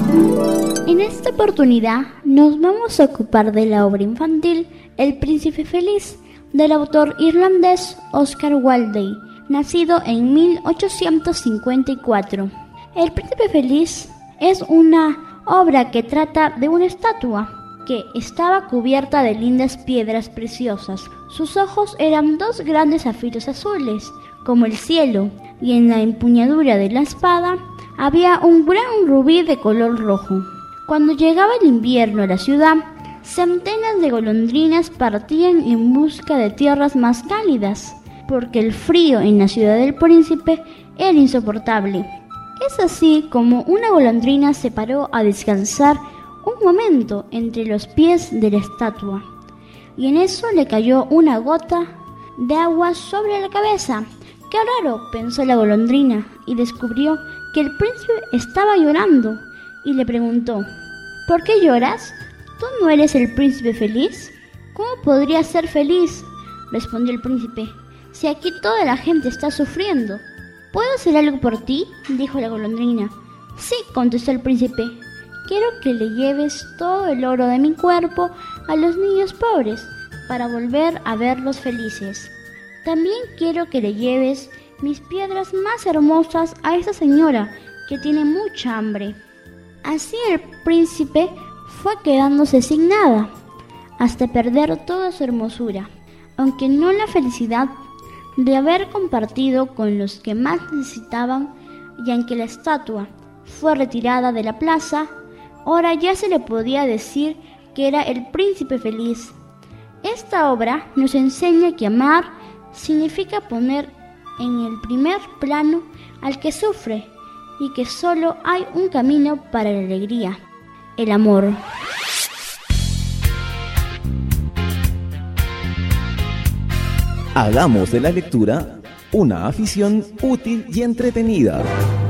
En esta oportunidad nos vamos a ocupar de la obra infantil El Príncipe Feliz, del autor irlandés Oscar Wilde, nacido en 1854. El Príncipe Feliz es una obra que trata de una estatua que estaba cubierta de lindas piedras preciosas. Sus ojos eran dos grandes zafiros azules, como el cielo, y en la empuñadura de la espada había un gran rubí de color rojo. Cuando llegaba el invierno a la ciudad, centenas de golondrinas partían en busca de tierras más cálidas, porque el frío en la ciudad del príncipe era insoportable. Es así como una golondrina se paró a descansar un momento entre los pies de la estatua, y en eso le cayó una gota de agua sobre la cabeza. ¡Qué raro!, pensó la golondrina, y descubrió que el príncipe estaba llorando, y le preguntó: ¿por qué lloras? ¿Tú no eres el príncipe feliz? ¿Cómo podrías ser feliz?, respondió el príncipe, si aquí toda la gente está sufriendo. ¿Puedo hacer algo por ti?, dijo la golondrina. Sí, contestó el príncipe. Quiero que le lleves todo el oro de mi cuerpo a los niños pobres para volver a verlos felices. También quiero que le lleves mis piedras más hermosas a esa señora que tiene mucha hambre. Así el príncipe fue quedándose sin nada, hasta perder toda su hermosura, aunque no la felicidad de haber compartido con los que más necesitaban, y aunque la estatua fue retirada de la plaza, ahora ya se le podía decir que era el príncipe feliz. Esta obra nos enseña que amar significa poner en el primer plano al que sufre, y que solo hay un camino para la alegría: el amor. Hagamos de la lectura una afición útil y entretenida.